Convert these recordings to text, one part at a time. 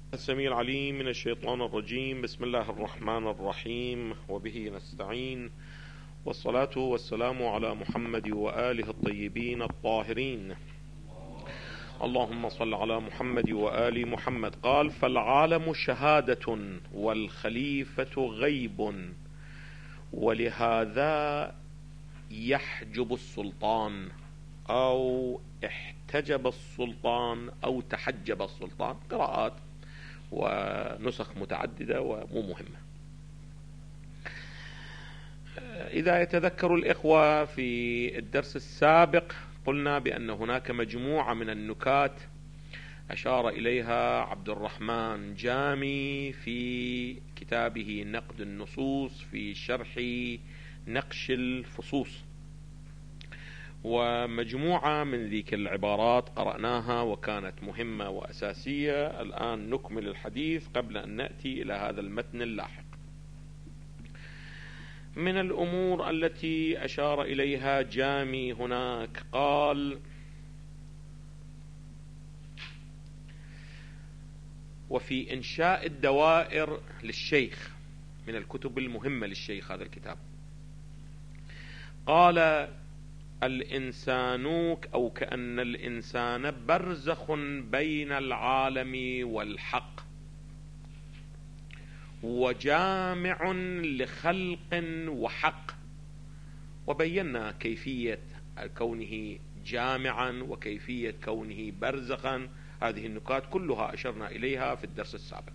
السميع العليم من الشيطان الرجيم. بسم الله الرحمن الرحيم، وبه نستعين، والصلاة والسلام على محمد وآله الطيبين الطاهرين. اللهم صل على محمد وآل محمد. قال: فالعالم شهادة والخليفة غيب، ولهذا يحجب السلطان، أو احتجب السلطان، أو تحجب السلطان. قراءات ونسخ متعددة ومو مهمة. إذا يتذكر الإخوة في الدرس السابق قلنا بأن هناك مجموعة من النكات أشار إليها عبد الرحمن جامي في كتابه نقد النصوص في شرح نقش الفصوص، ومجموعة من ذيك العبارات قرأناها وكانت مهمة وأساسية. الآن نكمل الحديث قبل أن نأتي إلى هذا المتن اللاحق. من الأمور التي أشار إليها جامي هناك قال: وفي إنشاء الدوائر للشيخ، من الكتب المهمة للشيخ هذا الكتاب، قال: الإنسان أو كأن الإنسان برزخ بين العالم والحق، وجامع لخلق وحق. وبينا كيفية كونه جامعا وكيفية كونه برزخا. هذه النكات كلها أشرنا إليها في الدرس السابق.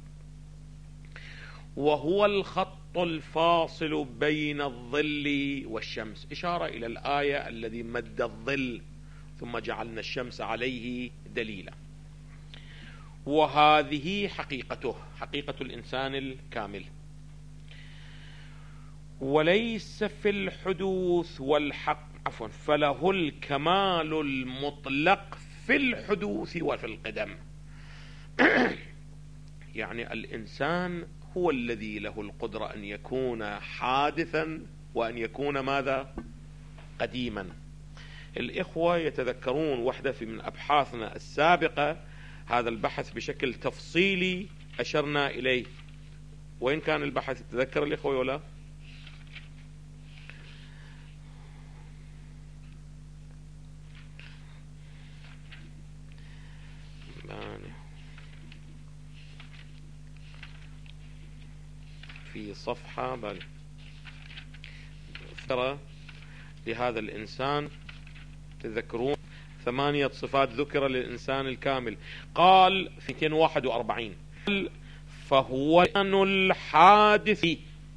وهو الخط الفاصل بين الظل والشمس، إشارة إلى الآية: الذي مد الظل ثم جعلنا الشمس عليه دليلا. وهذه حقيقته، حقيقة الإنسان الكامل. وليس في الحدوث والحق فله الكمال المطلق في الحدوث وفي القدم. يعني الإنسان هو الذي له القدرة أن يكون حادثا وأن يكون ماذا؟ قديما. الإخوة يتذكرون وحدة من أبحاثنا السابقة هذا البحث بشكل تفصيلي أشرنا إليه. وين كان البحث؟ تذكر الإخوة ولا؟ في صفحة ذكر لهذا الإنسان، تذكرون 8 صفات ذكر للإنسان الكامل. قال في 241: فهو الحادث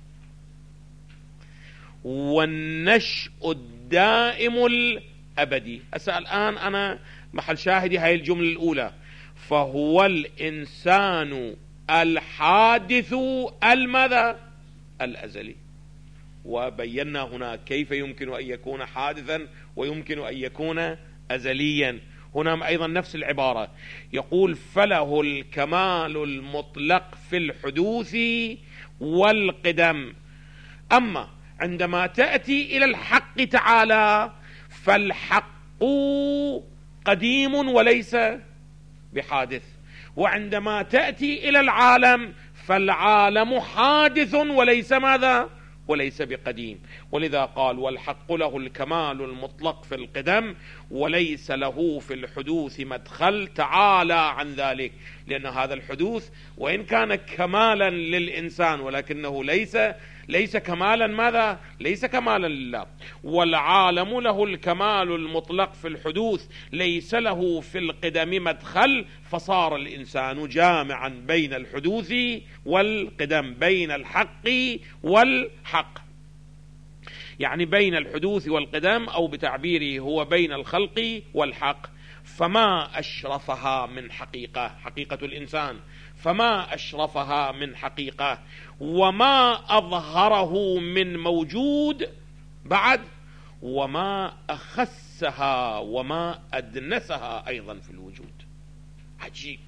والنشء الدائم الأبدي. أسأل الآن أنا محل شاهدي هاي الجملة الأولى: فهو الإنسان الحادث الماذا؟ الأزلي. وبينا هنا كيف يمكن أن يكون حادثا ويمكن أن يكون أزليا. هنا أيضا نفس العبارة، يقول: فله الكمال المطلق في الحدوث والقدم. أما عندما تأتي إلى الحق تعالى فالحق قديم وليس بحادث، وعندما تأتي إلى العالم فالعالم حادث وليس ماذا؟ وليس بقديم. ولذا قال: والحق له الكمال المطلق في القدم وليس له في الحدوث مدخل تعالى عن ذلك. لأن هذا الحدوث وإن كان كمالا للإنسان ولكنه ليس كمالا ماذا؟ ليس كمالا لله. والعالم له الكمال المطلق في الحدوث ليس له في القدم مدخل، فصار الإنسان جامعا بين الحدوث والقدم، بين الحق والحق، يعني بين الحدوث والقدم، أو بتعبيره هو بين الخلق والحق. فما أشرفها من حقيقة، حقيقة الإنسان، فما أشرفها من حقيقة، وما أظهره من موجود بعد، وما أخسها وما أدنسها أيضا في الوجود. عجيب.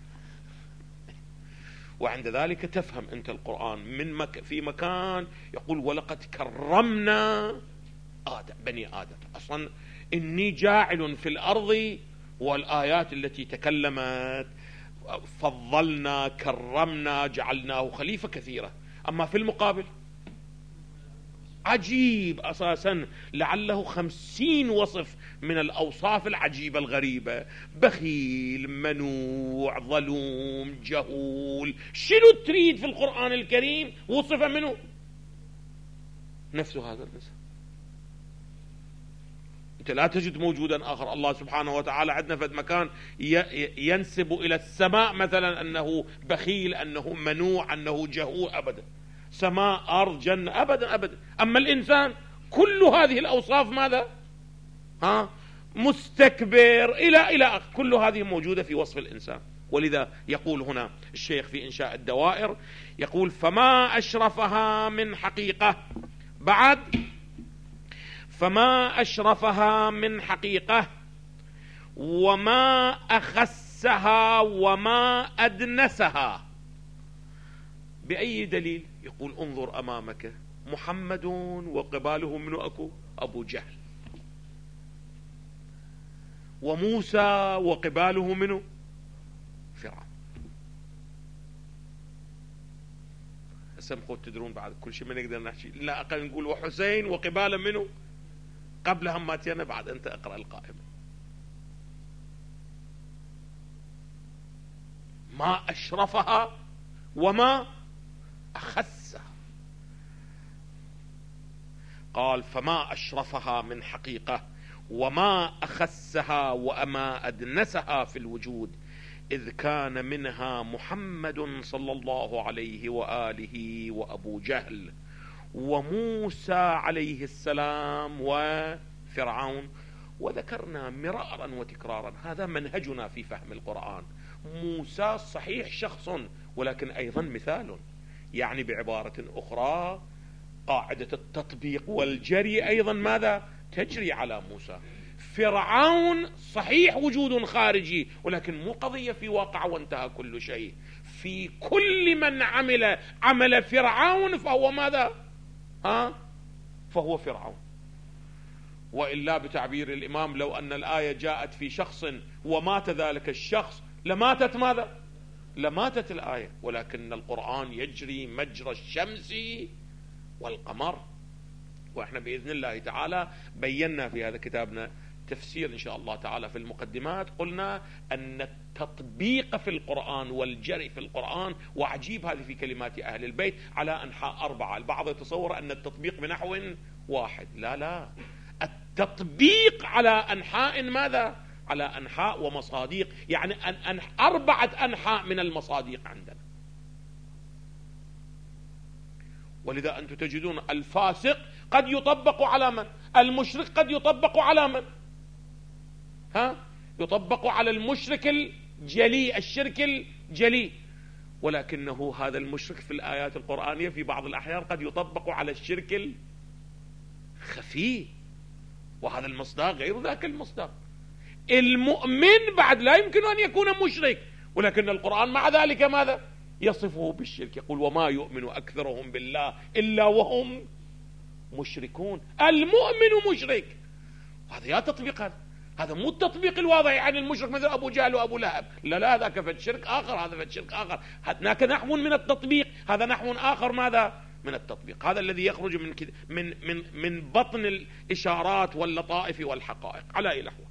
وعند ذلك تفهم أنت القرآن في مكان يقول: ولقد كرمنا بني آدم. أصلا إني جاعل في الأرض، والآيات التي تكلمت فضلنا، كرمنا، جعلناه خليفة كثيرة. أما في المقابل عجيب أساسا، لعله 50 وصف من الأوصاف العجيبة الغريبة: بخيل، منوع، ظلوم، جهول. شنو تريد في القرآن الكريم وصف منه نفس هذا الإنسان؟ أنت لا تجد موجودا آخر. الله سبحانه وتعالى عندنا في مكان ينسب إلى السماء مثلا أنه بخيل، أنه منوع، أنه جهول، أبدا. سماء، أرض، جنة، أبدا أبدا. أما الإنسان كل هذه الأوصاف ماذا؟ مستكبر إلى آخر، كل هذه موجودة في وصف الإنسان. ولذا يقول هنا الشيخ في إنشاء الدوائر، يقول: فما أشرفها من حقيقة، بعد فما أشرفها من حقيقة، وما أخسها وما أدنسها. بأي دليل؟ يقول: انظر أمامك محمد وقباله من أكو أبو جهل، وموسى وقباله منه فرعون. سمخوا تدرون بعد كل شيء ما نقدر نحكي، لا أقل نقول وحسين وقباله منه قبل هماتينا. بعد أنت أقرأ القائمة. ما أشرفها وما أخسها. قال: فما أشرفها من حقيقة وما أخسها وما أدنسها في الوجود، إذ كان منها محمد صلى الله عليه وآله وأبو جهل وموسى عليه السلام وفرعون. وذكرنا مرارا وتكرارا هذا منهجنا في فهم القرآن. موسى صحيح شخص، ولكن أيضا مثال، يعني بعبارة أخرى قاعدة التطبيق والجري أيضا ماذا؟ تجري على موسى. فرعون صحيح وجود خارجي، ولكن مو قضية في واقع وانتهى كل شيء. في كل من عمل فرعون فهو ماذا؟ فهو فرعون. وإلا بتعبير الإمام: لو أن الآية جاءت في شخص ومات ذلك الشخص لماتت ماذا؟ لماتت الآية. ولكن القرآن يجري مجرى الشمس والقمر. وإحنا بإذن الله تعالى بينا في هذا كتابنا تفسير إن شاء الله تعالى في المقدمات، قلنا أن التطبيق في القرآن والجري في القرآن، وعجيب هذه في كلمات أهل البيت، على أنحاء 4. البعض يتصور أن التطبيق بنحو واحد. لا، التطبيق على أنحاء ماذا؟ على أنحاء ومصاديق، يعني 4 أنحاء من المصاديق عندنا. ولذا أنتم تجدون الفاسق قد يطبق على من؟ المشرك قد يطبق على من؟ يطبق على المشرك الجلي، الشرك الجلي. ولكنه هذا المشرك في الآيات القرآنية في بعض الأحيان قد يطبق على الشرك الخفي، وهذا المصداق غير ذاك المصداق. المؤمن بعد لا يمكن أن يكون مشرك، ولكن القرآن مع ذلك ماذا؟ يصفه بالشرك. يقول: وما يؤمن أكثرهم بالله إلا وهم مشركون. المؤمن مشرك. هذا يا تطبيق، هذا مو التطبيق الواضح، يعني المشرك مثل أبو جهل وأبو لهب. لا، ذاك فد شرك آخر، هذا فد شرك آخر. هناك نحو من التطبيق، هذا نحو آخر ماذا؟ من التطبيق. هذا الذي يخرج من بطن الإشارات واللطائف والحقائق. على أي نحو؟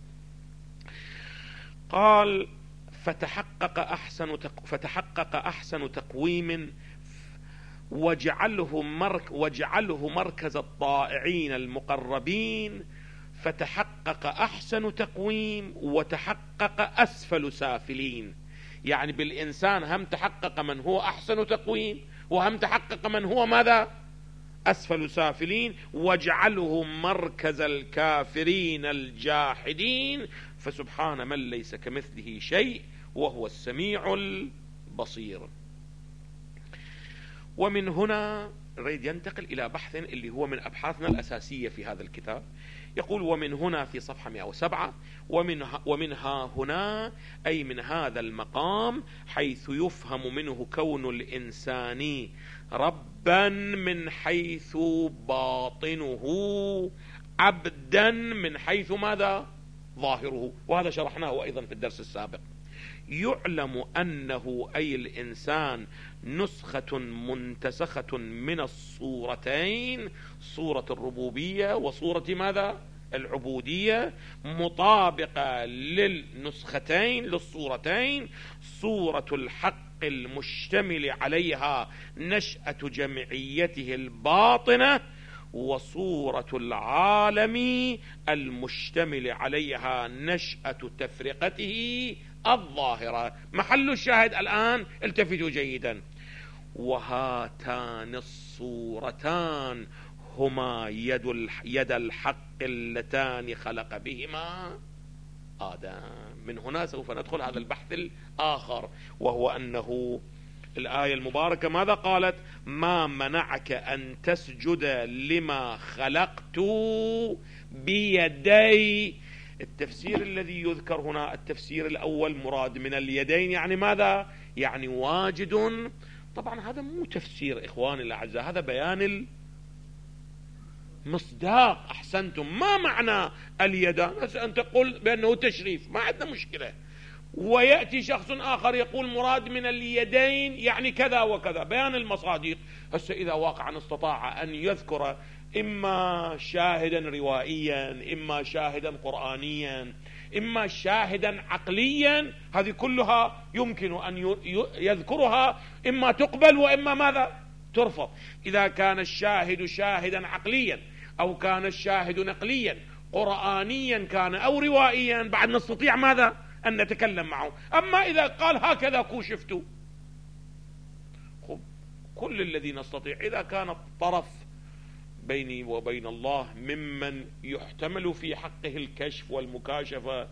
قال: فتحقق أحسن تقويم وجعله مركز الطائعين المقربين. فتحقق أحسن تقويم وتحقق أسفل سافلين. يعني بالإنسان هم تحقق من هو أحسن تقويم، وهم تحقق من هو ماذا؟ أسفل سافلين. وجعله مركز الكافرين الجاحدين. فسبحان من ليس كمثله شيء وهو السميع البصير. ومن هنا نريد ينتقل إلى بحث اللي هو من أبحاثنا الأساسية في هذا الكتاب. يقول: ومن هنا في صفحة 107: ومنها هنا، أي من هذا المقام، حيث يفهم منه كون الإنسان ربا من حيث باطنه، عبدا من حيث ماذا؟ ظاهره. وهذا شرحناه أيضا في الدرس السابق. يعلم أنه أي الإنسان نسخة منتسخة من الصورتين، صورة الربوبية وصورة ماذا؟ العبودية، مطابقة للنسختين للصورتين، صورة الحق المشتمل عليها نشأة جمعيته الباطنة، وصورة العالم المشتمل عليها نشأة تفرقته الظاهرة. محل الشاهد الآن التفتوا جيدا: وهاتان الصورتان هما يد الحق اللتان خلق بهما آدم. من هنا سوف ندخل هذا البحث الآخر، وهو أنه الآية المباركة ماذا قالت؟ ما منعك أن تسجد لما خلقت بيدي. التفسير الذي يذكر هنا التفسير الأول، مراد من اليدين يعني ماذا؟ يعني واجد. طبعا هذا مو تفسير إخواني الأعزاء، هذا بيان المصداق. أحسنتم. ما معنى اليدان؟ أنت تقول بأنه تشريف، ما عندنا مشكلة، ويأتي شخص آخر يقول مراد من اليدين يعني كذا وكذا، بيان المصادق. هسه إذا واقعا استطاع أن يذكر إما شاهدا روائيا، إما شاهدا قرآنيا، إما شاهدا عقليا، هذه كلها يمكن أن يذكرها، إما تقبل وإما ماذا؟ ترفض. إذا كان الشاهد شاهدا عقليا، أو كان الشاهد نقليا، قرآنيا كان أو روائيا، بعد نستطيع ماذا؟ أن نتكلم معه. أما إذا قال هكذا كوشفتوا، كل الذي نستطيع إذا كان الطرف بيني وبين الله ممن يحتمل في حقه الكشف والمكاشفة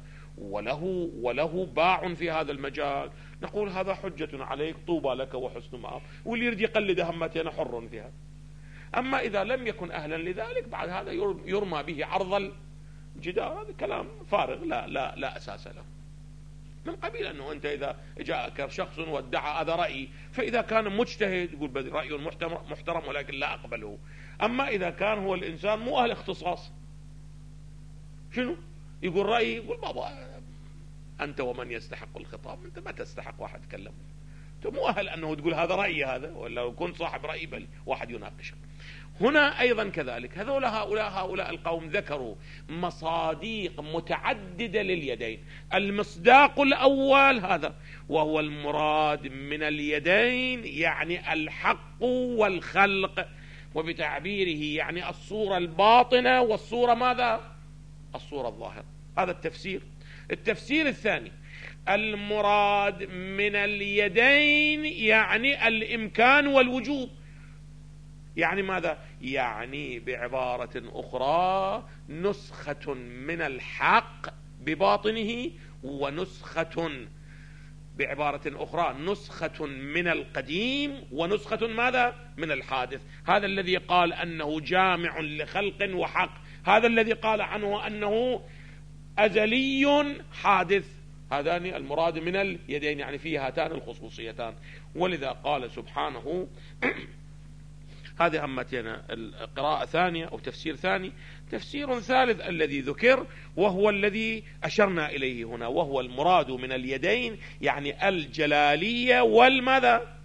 وله باع في هذا المجال، نقول هذا حجة عليك، طوبى لك وحسن مآب، واللي يريد يقلد همتي أنا حر فيها. أما إذا لم يكن أهلا لذلك، بعد هذا يرمى به عرض الجدار، هذا كلام فارغ لا أساس له. من قبيل أنه أنت إذا جاءك شخص وادعى هذا رأي، فإذا كان مجتهد يقول رأي محترم ولكن لا أقبله. أما إذا كان هو الإنسان مو أهل اختصاص، شنو يقول رأي؟ يقول بابا أنت ومن يستحق الخطاب، أنت ما تستحق واحد تكلم، أنت مو أهل أنه تقول هذا رأيي هذا، ولا لو كنت صاحب رأي بل واحد يناقشك. هنا أيضا كذلك، هؤلاء القوم ذكروا مصاديق متعددة لليدين. المصداق الأول هذا، وهو المراد من اليدين يعني الحق والخلق، وبتعبيره يعني الصورة الباطنة والصورة ماذا؟ الصورة الظاهرة. هذا التفسير. التفسير الثاني، المراد من اليدين يعني الإمكان والوجوب، يعني ماذا؟ يعني بعبارة أخرى نسخة من الحق بباطنه، ونسخة بعبارة أخرى نسخة من القديم، ونسخة ماذا؟ من الحادث. هذا الذي قال أنه جامع لخلق وحق، هذا الذي قال عنه أنه أزلي حادث. هذان المراد من اليدين، يعني فيه هاتان الخصوصيتان. ولذا قال سبحانه هذه همتنا القراءة ثانية أو تفسير ثاني. تفسير ثالث الذي ذكر، وهو الذي أشرنا إليه هنا، وهو المراد من اليدين يعني الجلالية والماذا؟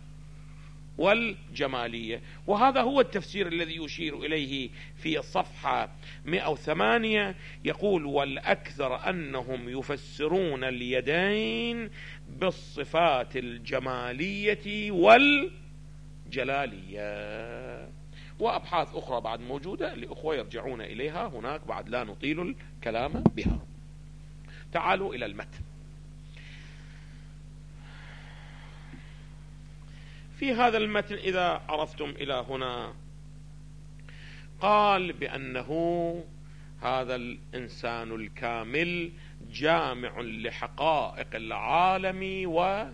والجمالية. وهذا هو التفسير الذي يشير إليه في الصفحة 108، يقول: والأكثر أنهم يفسرون اليدين بالصفات الجمالية والجلالية. وأبحاث أخرى بعد موجودة، الأخوة يرجعون إليها هناك، بعد لا نطيل الكلام بها. تعالوا إلى المتن. في هذا المتن إذا عرفتم إلى هنا، قال بأنه هذا الإنسان الكامل جامع لحقائق العالم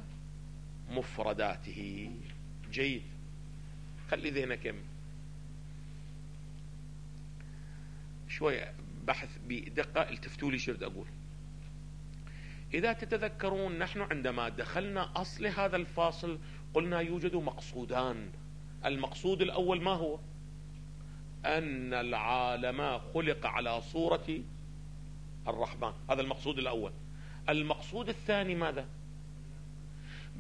ومفرداته. جيد، خلي ذهنك شوية بحث بدقة، التفتوا لي شرد أقول. إذا تتذكرون نحن عندما دخلنا أصل هذا الفاصل قلنا يوجد مقصودان. المقصود الأول ما هو؟ أن العالم خلق على صورة الرحمن، هذا المقصود الأول. المقصود الثاني ماذا؟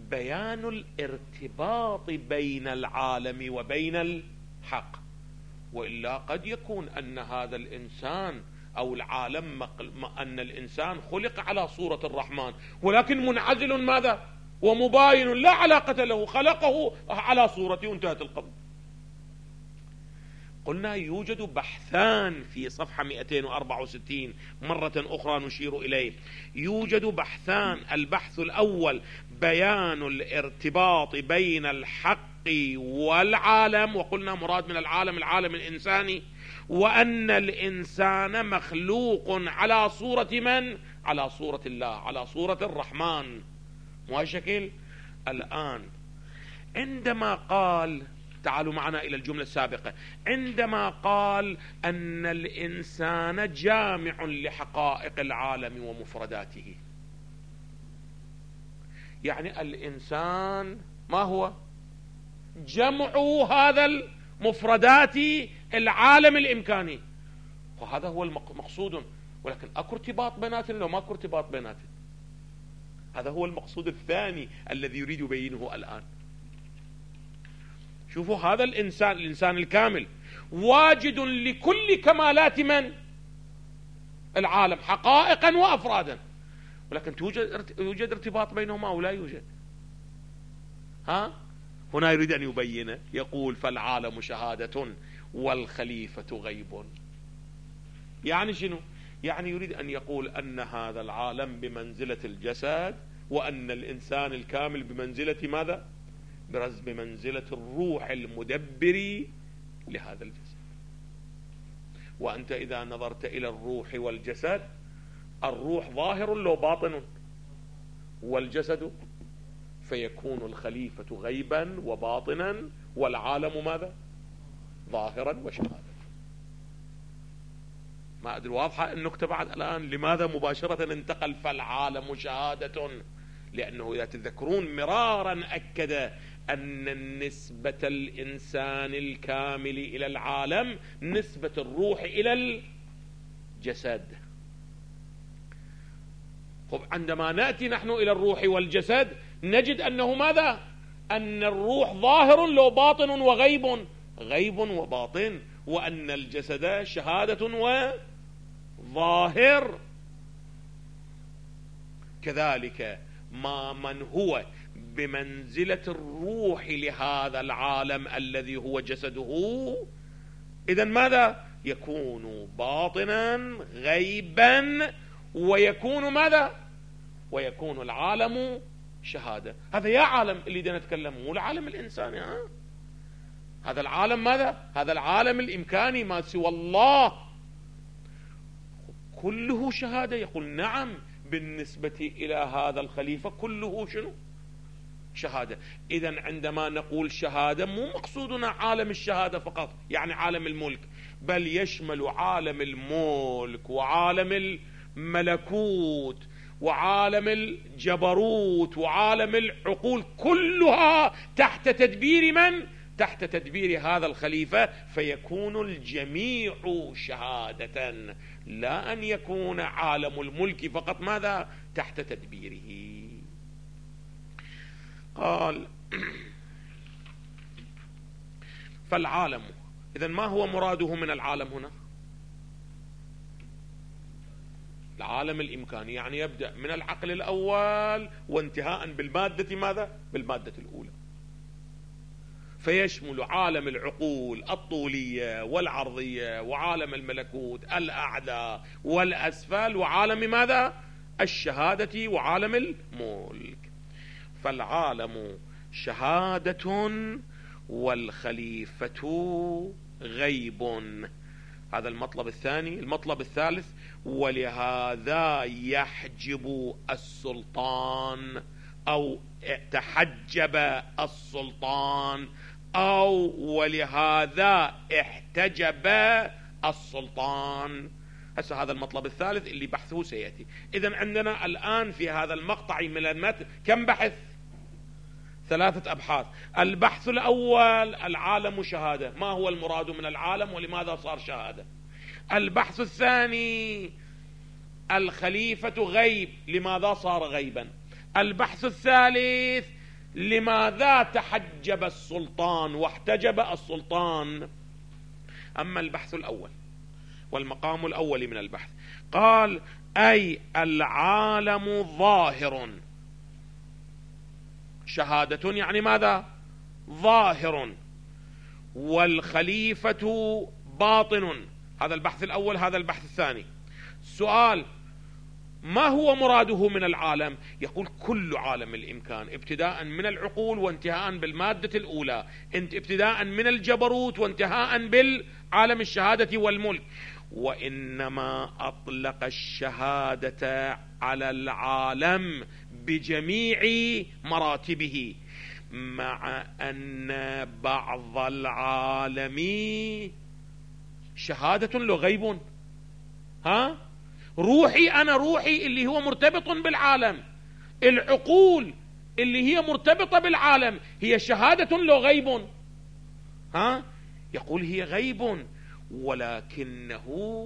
بيان الارتباط بين العالم وبين الحق. وإلا قد يكون أن هذا الإنسان أو العالم أن الإنسان خلق على صورة الرحمن ولكن منعزل ماذا ومباين لا علاقة له، خلقه على صورته وانتهت القضية. قلنا يوجد بحثان في صفحة 264 مرة أخرى نشير إليه، يوجد بحثان. البحث الأول بيان الارتباط بين الحق والعالم، وقلنا مراد من العالم العالم الإنساني، وأن الإنسان مخلوق على صورة من؟ على صورة الله، على صورة الرحمن. وهالشكل الآن عندما قال، تعالوا معنا إلى الجملة السابقة، عندما قال أن الإنسان جامع لحقائق العالم ومفرداته، يعني الإنسان ما هو؟ جمع هذا المفردات العالم الإمكاني، وهذا هو المقصود. ولكن أكو ارتباط بيناتنا لو ماكو ارتباط بيناتنا؟ هذا هو المقصود الثاني الذي يريد يبينه الآن. شوفوا هذا الإنسان الكامل واجد لكل كمالات من؟ العالم، حقائقا وأفرادا، ولكن يوجد ارتباط بينهما أو لا يوجد؟ هنا يريد أن يبين، يقول فالعالم شهادة والخليفة غيب. يعني شنو؟ يعني يريد أن يقول أن هذا العالم بمنزلة الجسد، وأن الإنسان الكامل بمنزلة ماذا؟ بمنزلة الروح المدبر لهذا الجسد. وأنت إذا نظرت إلى الروح والجسد، الروح ظاهر لو باطن، والجسد فيكون الخليفة غيبا وباطنا، والعالم ماذا؟ ظاهرا وشهادة. ما أدري واضحة النكتة بعد الآن؟ لماذا مباشرة انتقل فالعالم شهادة؟ لأنه إذا تذكرون مرارا أكد أن نسبة الإنسان الكامل إلى العالم نسبة الروح إلى الجسد. طب عندما نأتي نحن إلى الروح والجسد نجد أنه ماذا؟ أن الروح ظاهر لو باطن وغيب، غيب وباطن، وأن الجسد شهادة وظاهر. كذلك ما من هو بمنزلة الروح لهذا العالم الذي هو جسده، إذن ماذا؟ يكون باطنا غيبا، ويكون ماذا؟ ويكون العالم شهادة. هذا يا عالم اللي بدنا نتكلم، مو العالم الإنساني. هذا العالم ماذا؟ هذا العالم الإمكاني ما سوى الله كله شهادة. يقول نعم، بالنسبة إلى هذا الخليفة كله شنو؟ شهادة. إذن عندما نقول شهادة مو مقصودنا عالم الشهادة فقط، يعني عالم الملك، بل يشمل عالم الملك وعالم الملكوت وعالم الجبروت وعالم العقول، كلها تحت تدبير من؟ تحت تدبير هذا الخليفة، فيكون الجميع شهادة، لا أن يكون عالم الملك فقط ماذا؟ تحت تدبيره. قال فالعالم، إذن ما هو مراده من العالم هنا؟ العالم الإمكاني، يعني يبدأ من العقل الأول وانتهاء بالمادة ماذا؟ بالمادة الأولى، فيشمل عالم العقول الطولية والعرضية وعالم الملكوت الأعلى والأسفل وعالم ماذا؟ الشهادة وعالم الملك. فالعالم شهادة والخليفة غيب. هذا المطلب الثاني. المطلب الثالث، ولهذا يحجب السلطان أو تحجب السلطان، أو ولهذا احتجب السلطان. هسه هذا المطلب الثالث اللي بحثه سيأتي. إذن عندنا الآن في هذا المقطع من المتن كم بحث؟ 3 أبحاث. البحث الأول العالم شهادة، ما هو المراد من العالم ولماذا صار شهادة. البحث الثاني الخليفة غيب، لماذا صار غيبا. البحث الثالث لماذا تحجب السلطان واحتجب السلطان؟ أما البحث الأول والمقام الأول من البحث، قال أي العالم ظاهر، شهادة يعني ماذا؟ ظاهر، والخليفة باطن. هذا البحث الأول. هذا البحث الثاني. سؤال: ما هو مراده من العالم؟ يقول كل عالم الإمكان، ابتداء من العقول وانتهاء بالمادة الأولى، ابتداء من الجبروت وانتهاء بالعالم الشهادة والملك. وإنما أطلق الشهادة على العالم بجميع مراتبه، مع أن بعض العالم شهادة له غيب. روحي، أنا روحي اللي هو مرتبط بالعالم، العقول اللي هي مرتبطة بالعالم هي شهادة له غيب. يقول هي غيب، ولكنه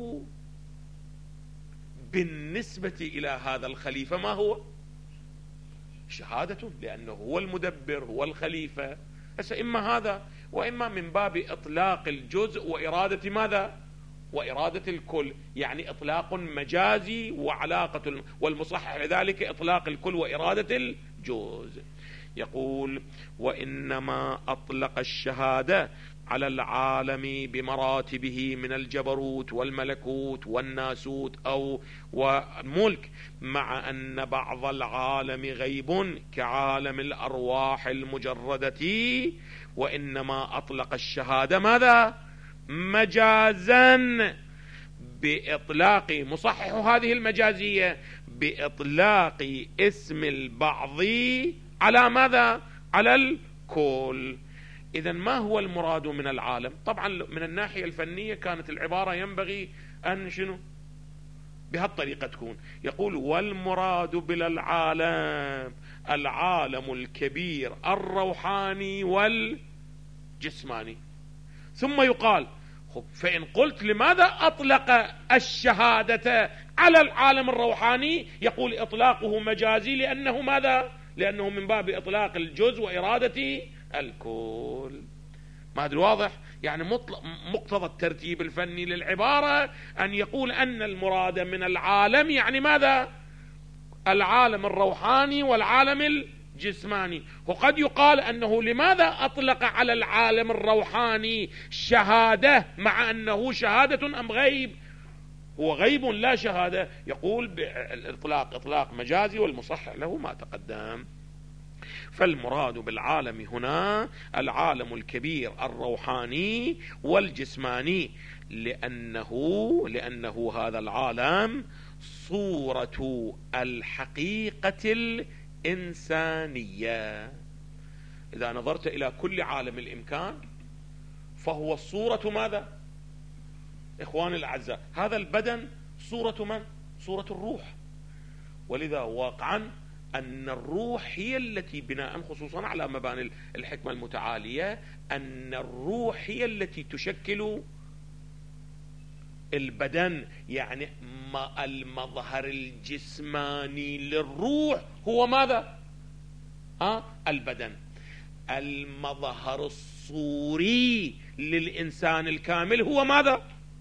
بالنسبة إلى هذا الخليفة ما هو؟ شهادة، لأنه هو المدبر، هو الخليفة. إما هذا وإما من باب إطلاق الجزء وإرادة ماذا؟ وإرادة الكل، يعني إطلاق مجازي وعلاقة، والمصحح لذلك إطلاق الكل وإرادة الجزء. يقول وإنما أطلق الشهادة على العالم بمراتبه من الجبروت والملكوت والناسوت أو والملك، مع أن بعض العالم غيب كعالم الأرواح المجردة. وإنما أطلق الشهادة ماذا؟ مجازا، بإطلاق مصحح هذه المجازية بإطلاق اسم البعض على ماذا؟ على الكل. إذن ما هو المراد من العالم؟ طبعا من الناحية الفنية كانت العبارة ينبغي أن شنو؟ بهالطريقة تكون. يقول والمراد بالعالم العالم الكبير الروحاني والجسماني. ثم يقال فإن قلت لماذا أطلق الشهادة على العالم الروحاني؟ يقول إطلاقه مجازي، لأنه ماذا؟ لأنه من باب إطلاق الجزء وإرادة الكل. ما أدري واضح؟ يعني مقتضى الترتيب الفني للعبارة أن يقول أن المراد من العالم يعني ماذا؟ العالم الروحاني والعالم الجسماني. وقد يقال أنه لماذا أطلق على العالم الروحاني شهادة مع أنه شهادة أم غيب؟ هو غيب لا شهادة. يقول بالإطلاق إطلاق مجازي، والمصحح له ما تقدم. فالمراد بالعالم هنا العالم الكبير الروحاني والجسماني، لأنه هذا العالم صورة الحقيقة الإنسانية. إذا نظرت إلى كل عالم الإمكان فهو الصورة ماذا؟ إخواني الأعزاء، هذا البدن صورة من؟ صورة الروح. ولذا واقعا أن الروح هي التي بناء خصوصا على مباني الحكمة المتعالية، أن الروح هي التي تشكل البدن. يعني المظهر الجسماني للروح هو ماذا؟ البدن. المظهر الصوري للإنسان الكامل هو ماذا؟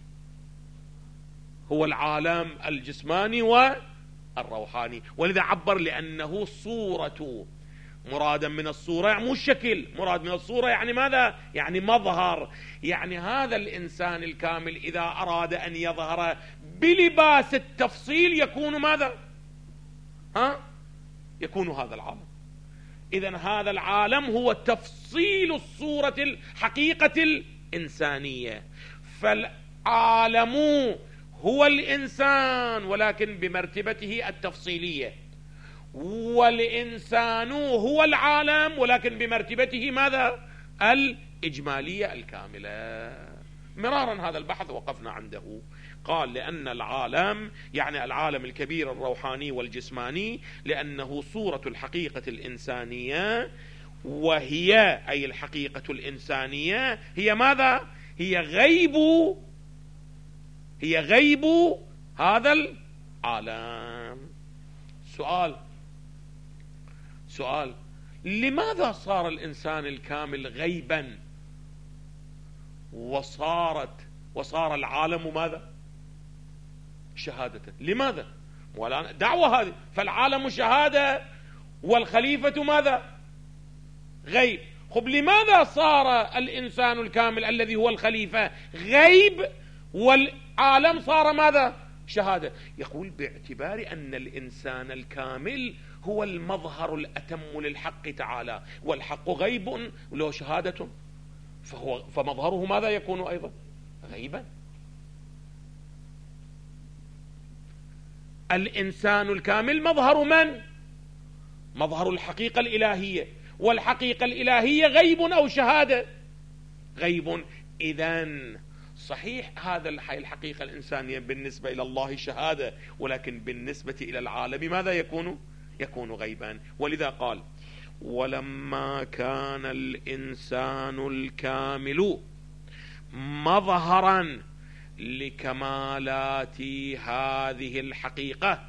هو العالم الجسماني والروحاني. ولذا عبر لأنه صورة. مرادا من الصورة يعني مو الشكل، مراد من الصورة يعني ماذا؟ يعني مظهر. يعني هذا الإنسان الكامل إذا أراد أن يظهر بلباس التفصيل يكون ماذا؟ يكون هذا العالم. إذن هذا العالم هو تفصيل الصورة الحقيقة الإنسانية. فالعالم هو الإنسان ولكن بمرتبته التفصيلية، والإنسان هو العالم ولكن بمرتبته ماذا؟ الإجمالية الكاملة. مرارا هذا البحث وقفنا عنده. قال لأن العالم يعني العالم الكبير الروحاني والجسماني لأنه صورة الحقيقة الإنسانية، وهي أي الحقيقة الإنسانية هي ماذا؟ هي غيب هذا العالم. سؤال لماذا صار الإنسان الكامل غيبا وصار العالم ماذا؟ شهادة؟ لماذا؟ ولا دعوة هذه، فالعالم شهادة والخليفة ماذا؟ غيب. خب لماذا صار الإنسان الكامل الذي هو الخليفة غيب والعالم صار ماذا؟ شهادة. يقول باعتبار أن الإنسان الكامل هو المظهر الأتم للحق تعالى، والحق غيب له شهادة، فمظهره ماذا يكون أيضا؟ غيبا. الإنسان الكامل مظهر من؟ مظهر الحقيقة الإلهية، والحقيقة الإلهية غيب أو شهادة؟ غيب. إذن صحيح هذا الحقيقة الإنسانية بالنسبة إلى الله شهادة، ولكن بالنسبة إلى العالم ماذا يكون غيبا. ولذا قال ولما كان الإنسان الكامل مظهرا لكمالات هذه الحقيقة.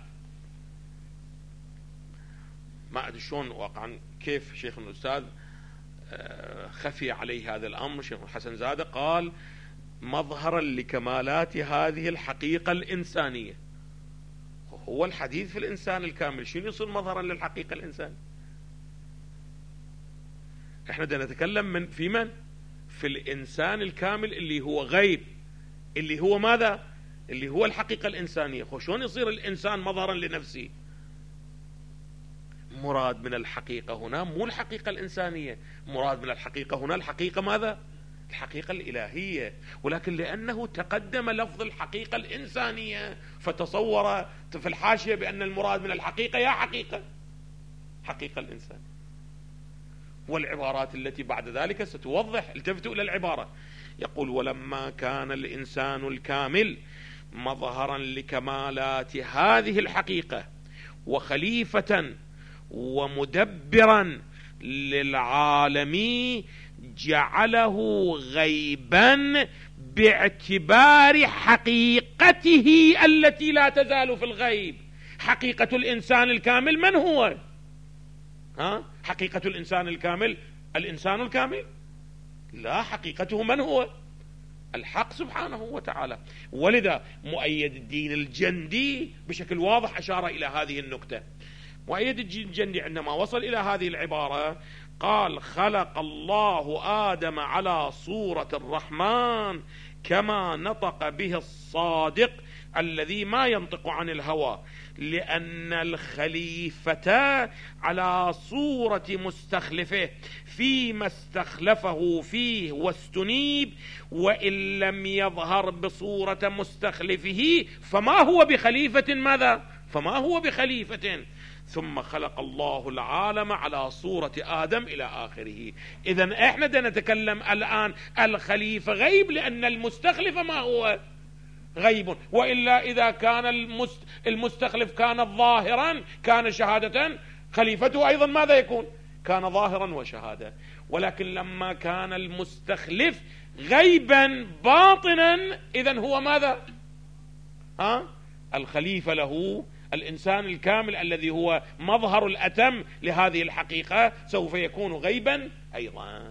ما أدري شلون واقعا كيف شيخ الأستاذ خفي عليه هذا الأمر. شيخ الحسن زادة قال مظهرا لكمالات هذه الحقيقة الإنسانية. هو الحديث في الإنسان الكامل شنو يصير مظهرا للحقيقة الإنسانية؟ احنا بدنا نتكلم في الإنسان الكامل اللي هو غيب، اللي هو ماذا؟ اللي هو الحقيقة الإنسانية. شلون يصير الإنسان مظهرا لنفسه؟ مراد من الحقيقة هنا مو الحقيقة الإنسانية، مراد من الحقيقة هنا الحقيقة ماذا؟ الحقيقة الإلهية. ولكن لأنه تقدم لفظ الحقيقة الإنسانية فتصور في الحاشية بأن المراد من الحقيقة يا حقيقة الإنسان. والعبارات التي بعد ذلك ستوضح. التفتوا إلى العبارة. يقول ولما كان الإنسان الكامل مظهرا لكمالات هذه الحقيقة وخليفة ومدبرا للعالم جعله غيبا باعتبار حقيقته التي لا تزال في الغيب. حقيقة الإنسان الكامل من هو؟ حقيقة الإنسان الكامل الإنسان الكامل؟ لا، حقيقته من هو؟ الحق سبحانه وتعالى. ولذا مؤيد الدين الجندي بشكل واضح أشار إلى هذه النكتة. مؤيد الدين الجندي عندما وصل إلى هذه العبارة قال خلق الله آدم على صورة الرحمن كما نطق به الصادق الذي ما ينطق عن الهوى، لأن الخليفة على صورة مستخلفه فيما استخلفه فيه واستنيب، وإن لم يظهر بصورة مستخلفه فما هو بخليفة ماذا؟ فما هو بخليفة. ثم خلق الله العالم على صورة آدم إلى آخره. إذن إحنا نتكلم الآن الخليفة غيب لأن المستخلف ما هو؟ غيب. وإلا إذا كان المستخلف كان ظاهرا كان شهادة، خليفته أيضا ماذا يكون؟ كان ظاهرا وشهادة. ولكن لما كان المستخلف غيبا باطنا إذن هو ماذا؟ الخليفة له الإنسان الكامل الذي هو مظهر الأتم لهذه الحقيقة سوف يكون غيبا أيضا.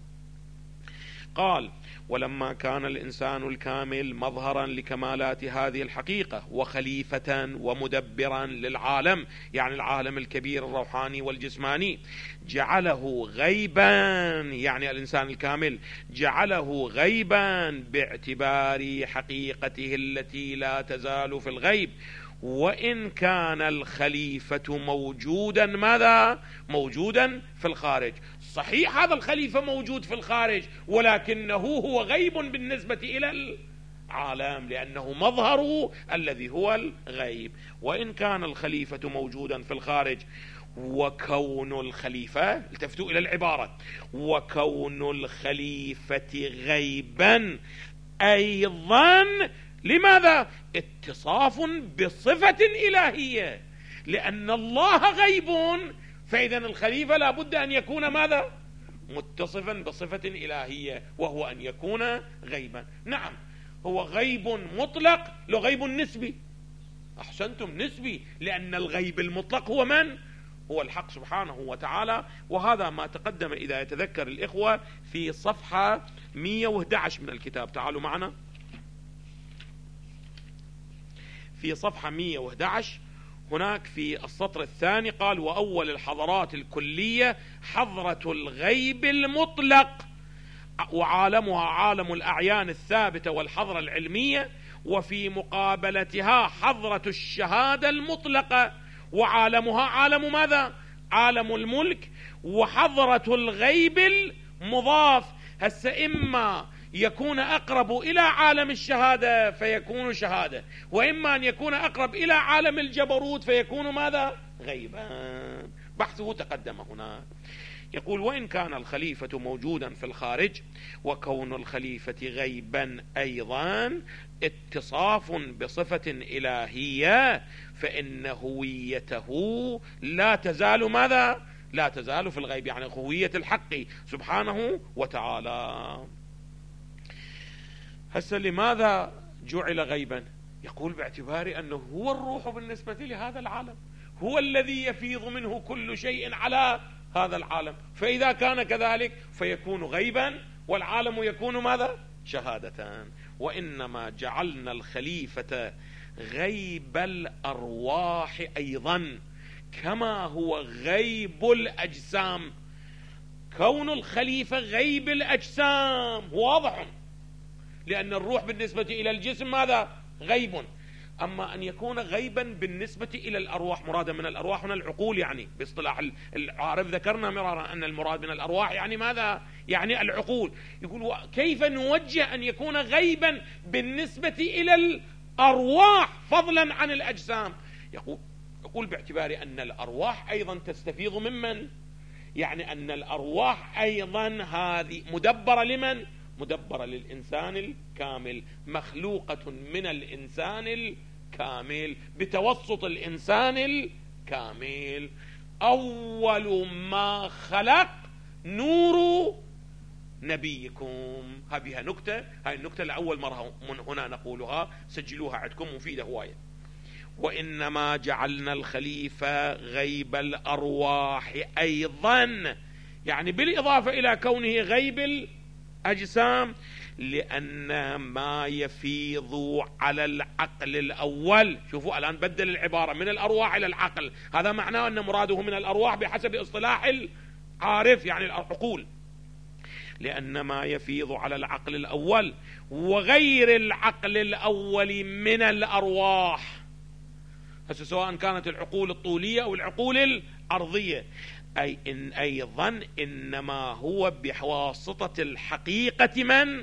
قال ولما كان الإنسان الكامل مظهرا لكمالات هذه الحقيقة وخليفة ومدبرا للعالم، يعني العالم الكبير الروحاني والجسماني، جعله غيبا، يعني الإنسان الكامل جعله غيبا باعتبار حقيقته التي لا تزال في الغيب، وإن كان الخليفة موجودا ماذا؟ موجودا في الخارج. صحيح هذا الخليفة موجود في الخارج ولكنه هو غيب بالنسبة إلى العالم لأنه مظهره الذي هو الغيب. وإن كان الخليفة موجودا في الخارج وكون الخليفة، التفتوا إلى العبارة، وكون الخليفة غيبا أيضا لماذا؟ اتصاف بصفة إلهية، لأن الله غيب فإذا الخليفة لا بد أن يكون ماذا؟ متصفا بصفة إلهية، وهو أن يكون غيبا. نعم هو غيب مطلق له غيب نسبي. أحسنتم، نسبي، لأن الغيب المطلق هو من؟ هو الحق سبحانه وتعالى. وهذا ما تقدم إذا يتذكر الإخوة في صفحة 111 من الكتاب. تعالوا معنا في صفحة 111. هناك في السطر الثاني قال: وأول الحضارات الكلية حضرة الغيب المطلق، وعالمها عالم الأعيان الثابتة والحضرة العلمية، وفي مقابلتها حضرة الشهادة المطلقة، وعالمها عالم ماذا؟ عالم الملك، وحضرة الغيب المضاف. هسه إما يكون أقرب إلى عالم الشهادة فيكون شهادة، وإما أن يكون أقرب إلى عالم الجبروت فيكون ماذا؟ غيبا. بحثه تقدم هنا. يقول: وإن كان الخليفة موجودا في الخارج، وكون الخليفة غيبا أيضا اتصاف بصفة إلهية، فإن هويته لا تزال ماذا؟ لا تزال في الغيب، يعني هوية الحق سبحانه وتعالى. هسه لماذا جعل غيبا؟ يقول: باعتبار أنه هو الروح بالنسبة لهذا العالم، هو الذي يفيض منه كل شيء على هذا العالم، فإذا كان كذلك فيكون غيبا، والعالم يكون ماذا؟ شهادة. وإنما جعلنا الخليفة غيب الأرواح أيضا كما هو غيب الأجسام. كون الخليفة غيب الأجسام واضح، لأن الروح بالنسبة إلى الجسم ماذا؟ غيب. أما أن يكون غيبا بالنسبة إلى الأرواح، مرادا من الأرواح هنا العقول، يعني باصطلاح العارف ذكرنا مرارا أن المراد من الأرواح يعني ماذا؟ يعني العقول. يقول: كيف نوجه أن يكون غيبا بالنسبة إلى الأرواح فضلا عن الأجسام؟ يقول باعتبار أن الأرواح أيضا تستفيض ممن؟ يعني أن الأرواح أيضا هذه مدبرة لمن؟ مدبرة للإنسان الكامل، مخلوقة من الإنسان الكامل بتوسط الإنسان الكامل. أول ما خلق نور نبيكم. هذه نكتة، هاي النكتة لأول مرة من هنا نقولها، سجلوها عندكم مفيدة هواية. وإنما جعلنا الخليفة غيب الأرواح أيضا، يعني بالإضافة إلى كونه غيب الأجسام، لأن ما يفيض على العقل الأول. شوفوا الآن بدل العبارة من الأرواح إلى العقل، هذا معناه أن مراده من الأرواح بحسب اصطلاح العارف يعني العقول. لأن ما يفيض على العقل الأول وغير العقل الأول من الأرواح، سواء كانت العقول الطولية أو العقول الأرضية، أي إن أيضا إنما هو بواسطة الحقيقة من؟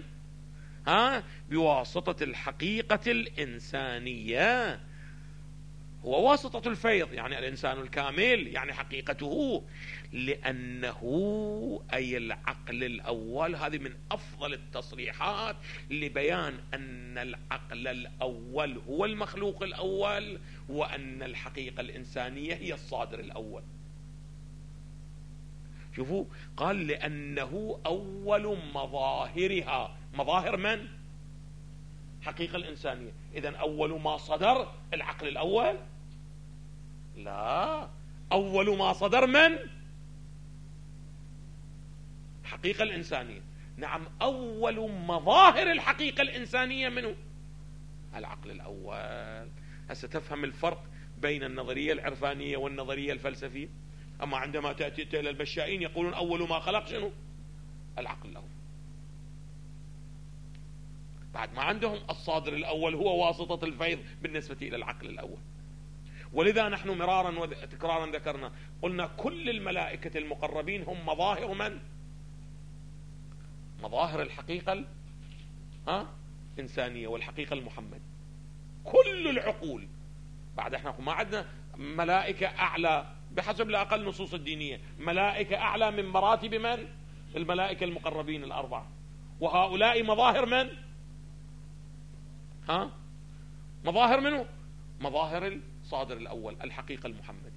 بواسطة الحقيقة الإنسانية، هو واسطة الفيض، يعني الإنسان الكامل يعني حقيقته. لأنه أي العقل الأول، هذه من أفضل التصريحات لبيان أن العقل الأول هو المخلوق الأول، وأن الحقيقة الإنسانية هي الصادر الأول. شوفوا قال: لأنه أول مظاهرها. مظاهر من؟ حقيقة الإنسانية. إذن أول ما صدر العقل الأول؟ لا، أول ما صدر من؟ حقيقة الإنسانية. نعم، أول مظاهر الحقيقة الإنسانية منه؟ العقل الأول. هسه تفهم الفرق بين النظرية العرفانية والنظرية الفلسفية. أما عندما تأتي إلى البشائين يقولون أول ما خلق شنو؟ العقل الأول. بعد ما عندهم الصادر الأول هو واسطة الفيض بالنسبة إلى العقل الأول. ولذا نحن مرارا وتكرارا ذكرنا، قلنا كل الملائكة المقربين هم مظاهر من؟ مظاهر الحقيقة إنسانية والحقيقة المحمد. كل العقول. بعد احنا ما عندنا ملائكة أعلى بحسب الأقل نصوص الدينية، ملائكة أعلى من مراتب من؟ الملائكة المقربين الأربعة. وهؤلاء مظاهر من؟ مظاهر منه؟ مظاهر الصادر الأول الحقيقة المحمدية.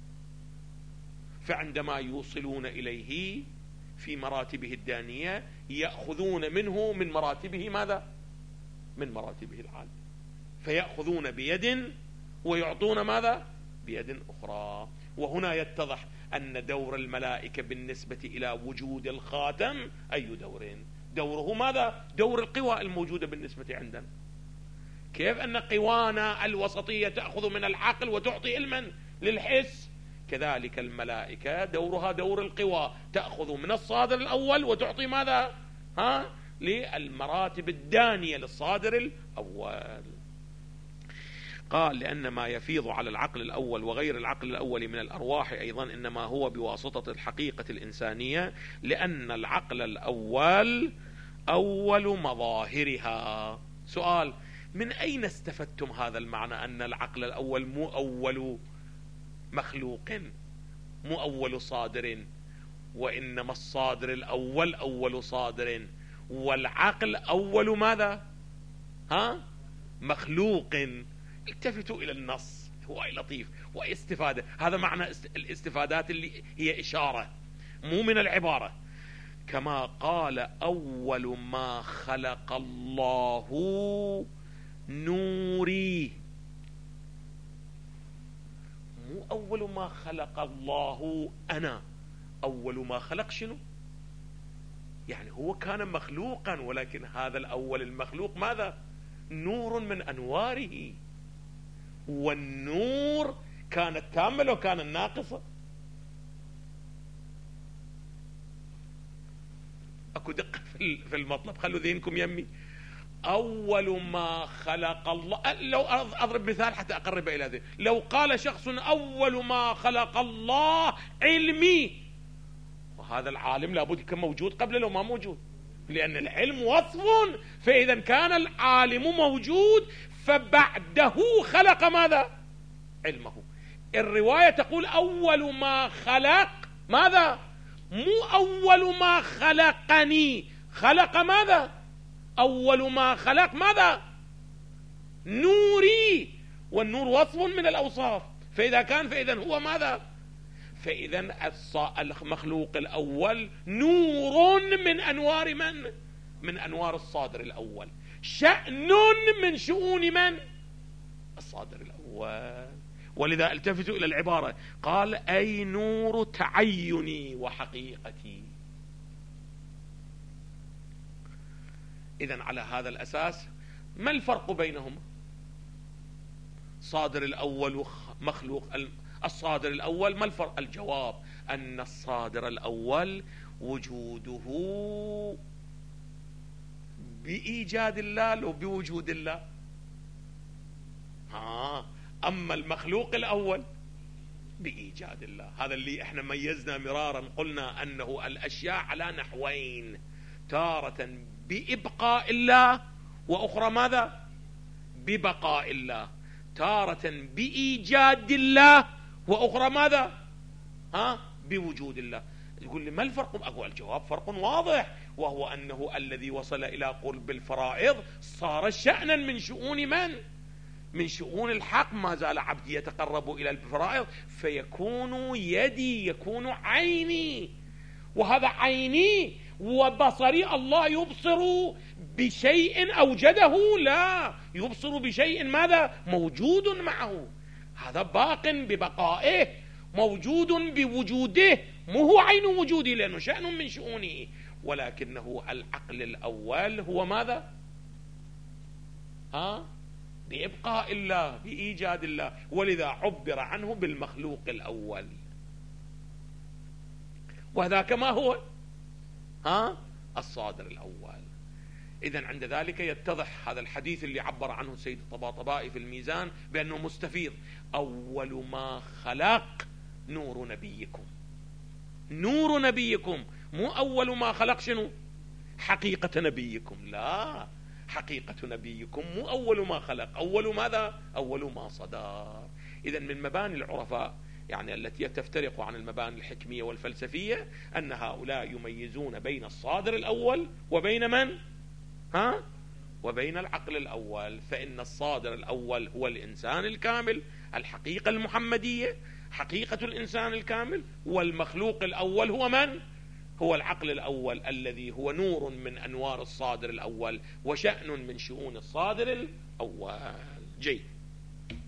فعندما يوصلون إليه في مراتبه الدانية يأخذون منه من مراتبه ماذا؟ من مراتبه العالية، فيأخذون بيد ويعطون ماذا؟ بيد أخرى. وهنا يتضح أن دور الملائكة بالنسبة إلى وجود الخاتم أي دورين؟ دوره ماذا؟ دور القوى الموجودة بالنسبة عندنا. كيف أن قوانا الوسطية تأخذ من العقل وتعطي علما للحس، كذلك الملائكة دورها دور القوى، تأخذ من الصادر الأول وتعطي ماذا؟ للمراتب الدانية للصادر الأول. قال لأن ما يفيض على العقل الأول وغير العقل الأول من الأرواح أيضا إنما هو بواسطة الحقيقة الإنسانية، لأن العقل الأول أول مظاهرها. سؤال: من أين استفدتم هذا المعنى أن العقل الأول مو أول مخلوق، مو أول صادر، وإنما الصادر الأول أول صادر، والعقل أول ماذا؟ مخلوق. التفتوا إلى النص، هو لطيف واستفادة. هذا معنى الاستفادات اللي هي إشارة مو من العبارة. كما قال: أول ما خلق الله نوري. مو أول ما خلق الله أنا، أول ما خلق شنو؟ يعني هو كان مخلوقا، ولكن هذا الأول المخلوق ماذا؟ نور من أنواره. والنور كانت كاملة وكانت ناقصة. أكو دقة في المطلب، خلوا ذهنكم يمي. أول ما خلق الله، لو أضرب مثال حتى أقرب إلى ذلك، لو قال شخص أول ما خلق الله علمي، وهذا العالم لابد يكون موجود قبل لو ما موجود، لأن العلم وصف، فإذا كان العالم موجود فبعده خلق ماذا؟ علمه. الرواية تقول أول ما خلق ماذا؟ مو أول ما خلقني، خلق ماذا؟ أول ما خلق ماذا؟ نوري، والنور وصف من الأوصاف، فإذا كان فإذا هو ماذا؟ فإذا المخلوق الأول نور من أنوار من؟ من أنوار الصادر الأول، شأن من شؤون من؟ الصادر الأول. ولذا التفتوا إلى العبارة، قال: أي نور تعيني وحقيقتي. إذن على هذا الأساس ما الفرق بينهما؟ صادر الأول مخلوق الصادر الأول، ما الفرق؟ الجواب أن الصادر الأول وجوده بإيجاد الله لو بوجود الله. أما المخلوق الأول بإيجاد الله. هذا اللي احنا ميزنا مرارا، قلنا أنه الأشياء على نحوين: تارة بإبقاء الله، وأخرى ماذا؟ ببقاء الله. تارة بإيجاد الله، وأخرى ماذا؟ بوجود الله. يقول لي ما الفرق؟ أقول الجواب فرق واضح، وهو أنه الذي وصل إلى قرب الفرائض صار شأنا من شؤون من؟ من شؤون الحق. ما زال عبدي يتقرب إلى الفرائض فيكون يدي، يكون عيني، وهذا عيني وبصري. الله يبصر بشيء أوجده؟ لا، يبصر بشيء ماذا؟ موجود معه. هذا باق ببقائه، موجود بوجوده، مو هو عين وجوده لأنه شأن من شؤونه، ولكنه العقل الأول هو ماذا؟ بإبقاء الله، بإيجاد الله، ولذا عبر عنه بالمخلوق الأول. وذاك ما هو؟ الصادر الأول. إذن عند ذلك يتضح هذا الحديث اللي عبر عنه سيد الطباطبائي في الميزان بأنه مستفيض: أول ما خلق نور نبيكم. نور نبيكم، مو أول ما خلق شنو؟ حقيقة نبيكم، لا، حقيقة نبيكم مو أول ما خلق، أول ماذا؟ أول ما صدر. إذن من مباني العرفاء يعني التي تفترق عن المباني الحكمية والفلسفية أن هؤلاء يميزون بين الصادر الأول وبين من؟ وبين العقل الأول. فإن الصادر الأول هو الإنسان الكامل، الحقيقة المحمدية، حقيقة الإنسان الكامل، والمخلوق الأول هو من؟ هو العقل الأول الذي هو نور من أنوار الصادر الأول وشأن من شؤون الصادر الأول. جيد.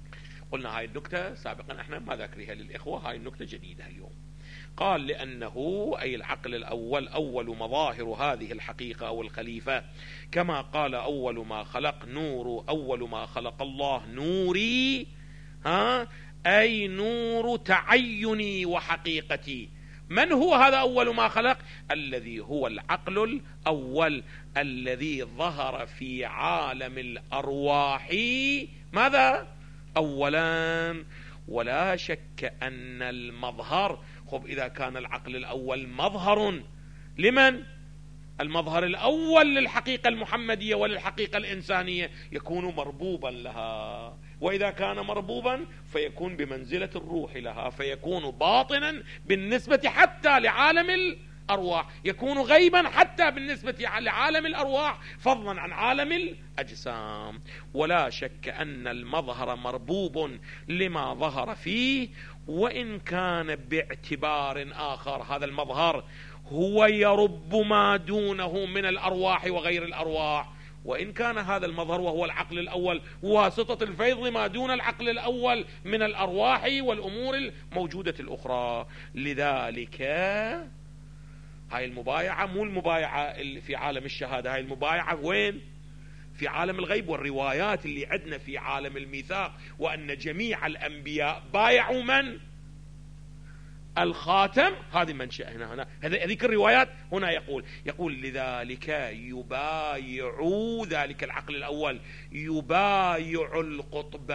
قلنا هاي النكتة سابقا احنا ما ذاكريها للإخوة، هاي النكتة جديدة اليوم. قال لأنه أي العقل الأول أول مظاهر هذه الحقيقة أو الخليفة، كما قال أول ما خلق نور، أول ما خلق الله نوري، أي نور تعيني وحقيقتي. من هو هذا أول ما خلق؟ الذي هو العقل الأول الذي ظهر في عالم الأرواح. ماذا؟ أولا. ولا شك أن المظهر، خب إذا كان العقل الأول مظهر لمن؟ المظهر الأول للحقيقة المحمدية وللحقيقة الإنسانية، يكون مربوبا لها، وإذا كان مربوبا فيكون بمنزلة الروح لها، فيكون باطنا بالنسبة حتى لعالم الأرواح، يكون غيبا حتى بالنسبة لعالم الأرواح فضلا عن عالم الأجسام. ولا شك أن المظهر مربوب لما ظهر فيه، وإن كان باعتبار آخر هذا المظهر هو يرب ما دونه من الأرواح وغير الأرواح، وإن كان هذا المظهر وهو العقل الأول واسطة الفيض ما دون العقل الأول من الأرواح والأمور الموجودة الأخرى. لذلك هاي المبايعة مو المبايعة في عالم الشهادة، هاي المبايعة وين؟ في عالم الغيب. والروايات اللي عندنا في عالم الميثاق وأن جميع الأنبياء بايعوا من؟ الخاتم، هذه منشأ هنا هذيك الروايات. هنا يقول لذلك يبايع، ذلك العقل الأول يبايع القطب،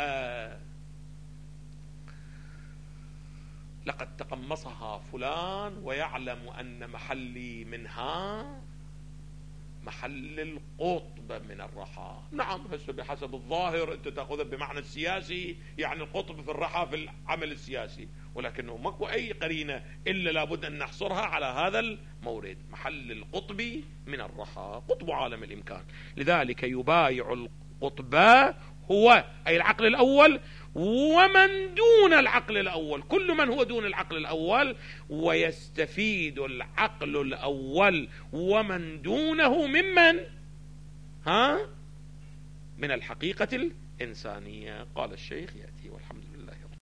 لقد تقمصها فلان ويعلم أن محلي منها محل القطب من الرحى. نعم، هسه بحسب الظاهر انت تاخذها بمعنى السياسي، يعني القطب في الرحى في العمل السياسي، ولكنه ماكو اي قرينه الا لابد ان نحصرها على هذا المورد، محل القطب من الرحى، قطب عالم الامكان. لذلك يبايع القطب هو اي العقل الاول ومن دون العقل الأول، كل من هو دون العقل الأول، ويستفيد العقل الأول ومن دونه ممن؟ من الحقيقة الإنسانية. قال الشيخ يأتي والحمد لله.